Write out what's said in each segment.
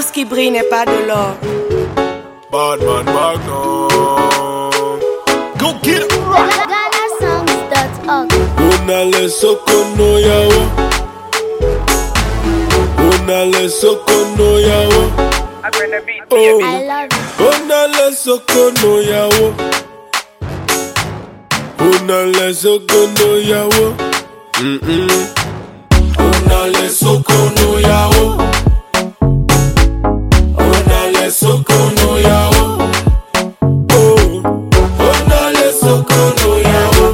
Tout ce qui brille n'est pas de l'or. Badman Magnum. Go get it. GhanaSongs.org. Unale sokono yawo. Unale sokono yawo. Oh. I love you. Unale sokono yawo. Unale sokono yawo. Unale sokono yawo. Unale sokono yawo. Oh. Unale sokono yawo.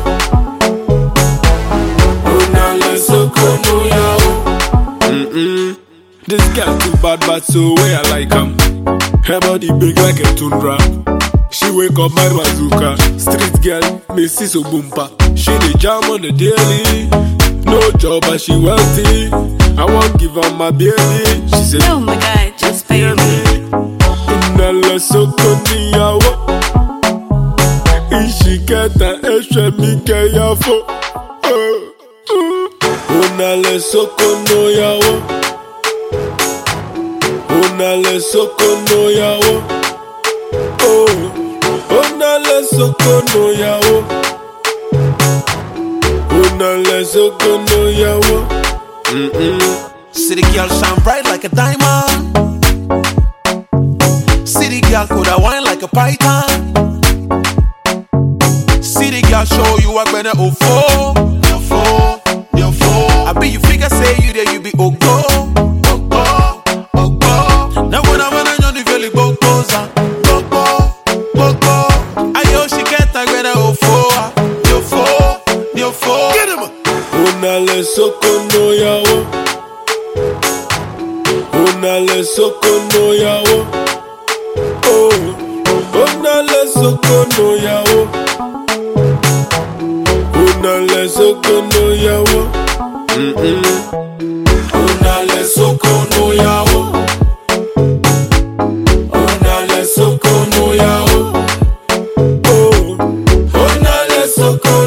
Unale sokono yawo. This girl too bad, but so way I like 'em. Her body big like a tundra. She wake up my bazooka. Street girl, Missy so boompa. She the jam on the daily. No job, but she wealthy. I won't give her my baby. She said, Oh my God, just pay me. Unale sokoni yawo. Ishiketa eshe mike yafo. Unale sokono yawo. Unale sokono yawo. Oh. Unale sokono yawo. Unale sokono yawo. City girl shine bright like a diamond. City girl coulda wine like a python. City girl show you a better ofo. Your four. I be you figure say you there you be ogo. Now when I'm on the valley bogoza. Bogo. Ayo she get a better ofo. Your four. Get him. Unale sokono yawo. Unale sokono yawo. Oh. Unale sokono yawo. Unale sokono yawo. Unale sokono yawo. Unale sokono yawo. Oh. Unale sokono